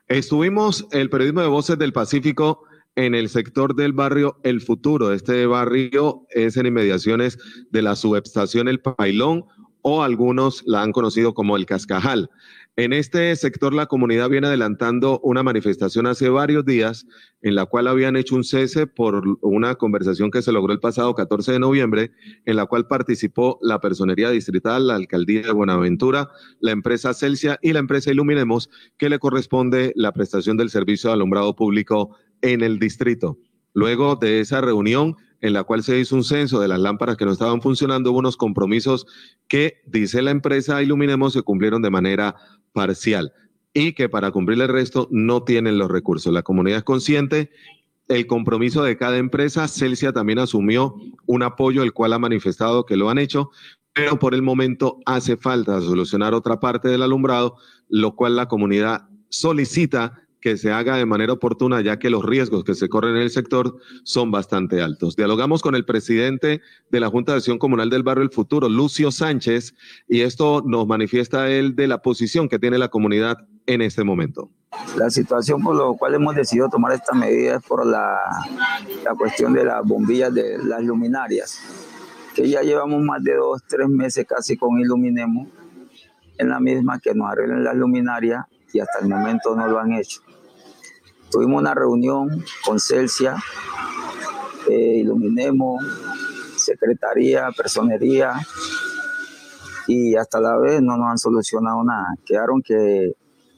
Estuvimos el periodismo de Voces del Pacífico en el sector del barrio El Futuro. Este barrio es en inmediaciones de la subestación El Pailón, o algunos la han conocido como El Cascajal. En este sector la comunidad viene adelantando una manifestación hace varios días en la cual habían hecho un cese por una conversación que se logró el pasado 14 de noviembre, en la cual participó la Personería Distrital, la Alcaldía de Buenaventura, la empresa Celsia y la empresa Iluminemos, que le corresponde la prestación del servicio de alumbrado público en el distrito. Luego de esa reunión, en la cual se hizo un censo de las lámparas que no estaban funcionando, hubo unos compromisos que, dice la empresa Iluminemos, se cumplieron de manera parcial y que para cumplir el resto no tienen los recursos. La comunidad es consciente, el compromiso de cada empresa. Celsia también asumió un apoyo, el cual ha manifestado que lo han hecho, pero por el momento hace falta solucionar otra parte del alumbrado, lo cual la comunidad solicita que se haga de manera oportuna, ya que los riesgos que se corren en el sector son bastante altos. Dialogamos con el presidente de la Junta de Acción Comunal del Barrio El Futuro, Lucio Sánchez, y esto nos manifiesta él de la posición que tiene la comunidad en este momento. La situación por lo cual hemos decidido tomar esta medida es por la cuestión de las bombillas de las luminarias, que ya llevamos más de 2-3 meses casi con Iluminemos en la misma, que nos arreglen las luminarias, y hasta el momento no lo han hecho. Tuvimos una reunión con Celsia, Iluminemos, Secretaría, Personería, y hasta la vez no nos han solucionado nada. Quedaron que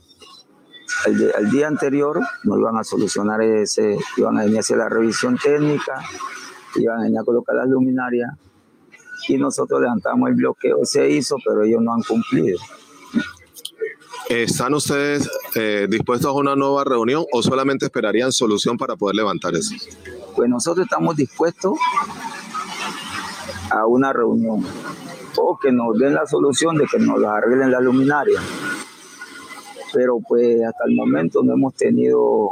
el día anterior no iban a solucionar iban a venir a hacer la revisión técnica, iban a venir a colocar las luminarias, y nosotros levantamos el bloqueo. Se hizo, pero ellos no han cumplido. ¿Están ustedes dispuestos a una nueva reunión o solamente esperarían solución para poder levantar eso? Pues nosotros estamos dispuestos a una reunión, o que nos den la solución de que nos arreglen la luminaria. Pero pues hasta el momento no hemos tenido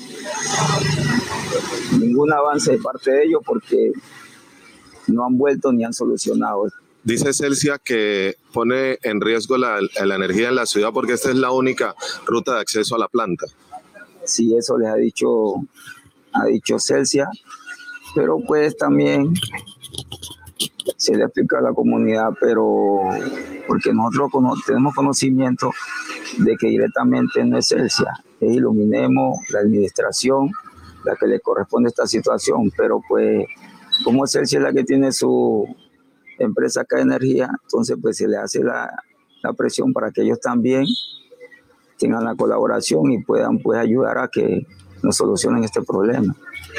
ningún avance de parte de ellos, porque no han vuelto ni han solucionado. Dice Celsia que pone en riesgo la energía en la ciudad porque esta es la única ruta de acceso a la planta. Sí, eso les ha dicho Celsia, pero pues también se le explica a la comunidad, pero porque nosotros tenemos conocimiento de que directamente no es Celsia, es Iluminemos, la administración, la que le corresponde esta situación, pero pues como Celsia es la que tiene su empresa acá de energía, entonces pues se le hace la presión para que ellos también tengan la colaboración y puedan pues ayudar a que nos solucionen este problema.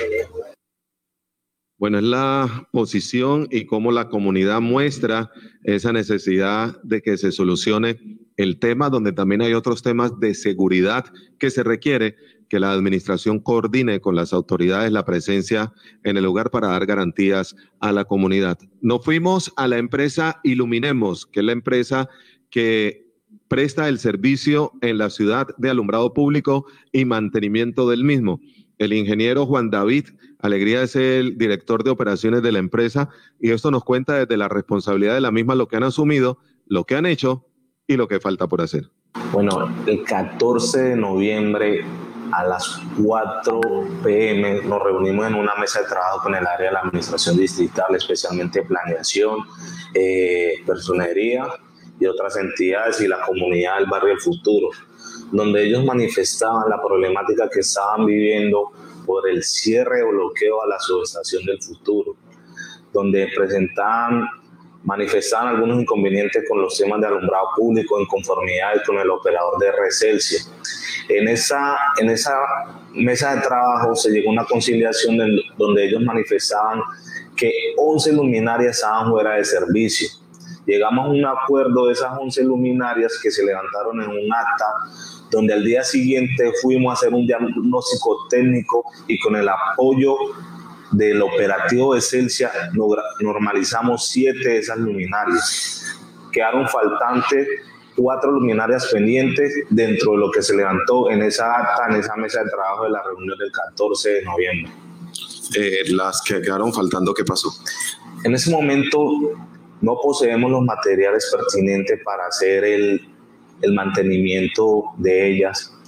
Bueno, es la posición y cómo la comunidad muestra esa necesidad de que se solucione el tema, donde también hay otros temas de seguridad que se requiere que la administración coordine con las autoridades la presencia en el lugar para dar garantías a la comunidad. Nos fuimos a la empresa Iluminemos, que es la empresa que presta el servicio en la ciudad de alumbrado público y mantenimiento del mismo. El ingeniero Juan David Alegría es el director de operaciones de la empresa, y esto nos cuenta desde la responsabilidad de la misma, lo que han asumido, lo que han hecho y lo que falta por hacer. Bueno, el 14 de noviembre a las 4 p.m. nos reunimos en una mesa de trabajo con el área de la administración distrital, especialmente planeación, personería y otras entidades, y la comunidad del barrio El Futuro, donde ellos manifestaban la problemática que estaban viviendo por el cierre o bloqueo a la subestación del Futuro, donde manifestaban algunos inconvenientes con los temas de alumbrado público en conformidad con el operador de Celsia. En esa mesa de trabajo se llegó a una conciliación donde ellos manifestaban que 11 luminarias estaban fuera de servicio. Llegamos a un acuerdo de esas 11 luminarias que se levantaron en un acta, donde al día siguiente fuimos a hacer un diagnóstico técnico y con el apoyo del operativo de Celsia normalizamos 7 de esas luminarias. Quedaron faltantes 4 luminarias pendientes dentro de lo que se levantó en esa acta, en esa mesa de trabajo de la reunión del 14 de noviembre. Las que quedaron faltando, ¿qué pasó? En ese momento no poseemos los materiales pertinentes para hacer el mantenimiento de ellas.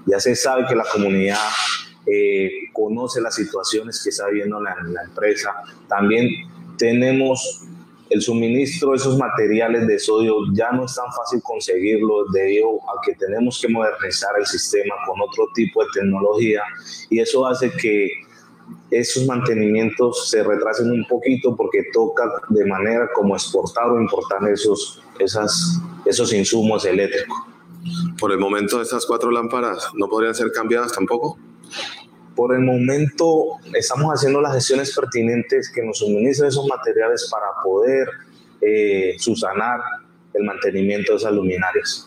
Ya se sabe que la comunidad conoce las situaciones que está viviendo la empresa. También tenemos el suministro de esos materiales de sodio, ya no es tan fácil conseguirlo debido a que tenemos que modernizar el sistema con otro tipo de tecnología, y eso hace que esos mantenimientos se retrasen un poquito porque toca de manera como exportar o importar esos insumos eléctricos. Por el momento, estas 4 lámparas no podrían ser cambiadas tampoco. Por el momento estamos haciendo las gestiones pertinentes que nos suministren esos materiales para poder subsanar el mantenimiento de esas luminarias.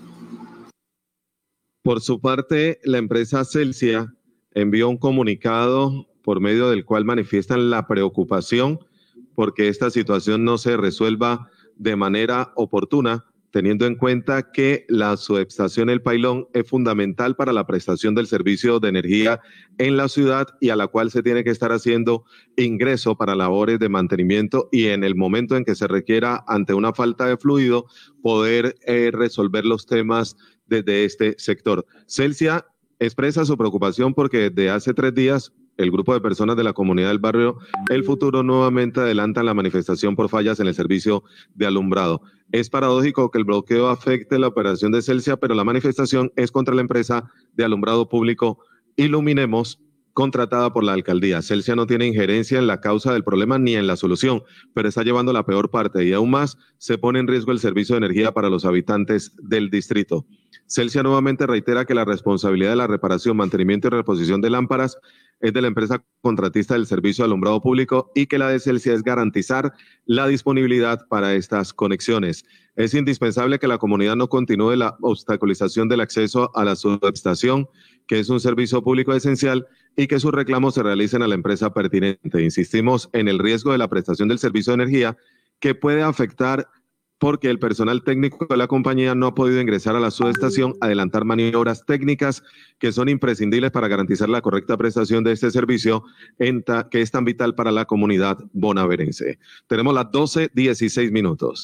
Por su parte, la empresa Celsia envió un comunicado por medio del cual manifiestan la preocupación porque esta situación no se resuelva de manera oportuna, teniendo en cuenta que la subestación El Pailón es fundamental para la prestación del servicio de energía en la ciudad y a la cual se tiene que estar haciendo ingreso para labores de mantenimiento y en el momento en que se requiera, ante una falta de fluido, poder resolver los temas desde este sector. Celsia expresa su preocupación porque desde hace 3 días el grupo de personas de la comunidad del barrio El Futuro nuevamente adelantan la manifestación por fallas en el servicio de alumbrado. Es paradójico que el bloqueo afecte la operación de Celsia, pero la manifestación es contra la empresa de alumbrado público Iluminemos, contratada por la alcaldía. Celsia no tiene injerencia en la causa del problema ni en la solución, pero está llevando la peor parte y aún más se pone en riesgo el servicio de energía para los habitantes del distrito. Celsia nuevamente reitera que la responsabilidad de la reparación, mantenimiento y reposición de lámparas es de la empresa contratista del servicio de alumbrado público y que la de Celsia es garantizar la disponibilidad para estas conexiones. Es indispensable que la comunidad no continúe la obstaculización del acceso a la subestación, que es un servicio público esencial, y que sus reclamos se realicen a la empresa pertinente. Insistimos en el riesgo de la prestación del servicio de energía que puede afectar porque el personal técnico de la compañía no ha podido ingresar a la subestación, adelantar maniobras técnicas que son imprescindibles para garantizar la correcta prestación de este servicio que es tan vital para la comunidad bonaerense. Tenemos las 12:16.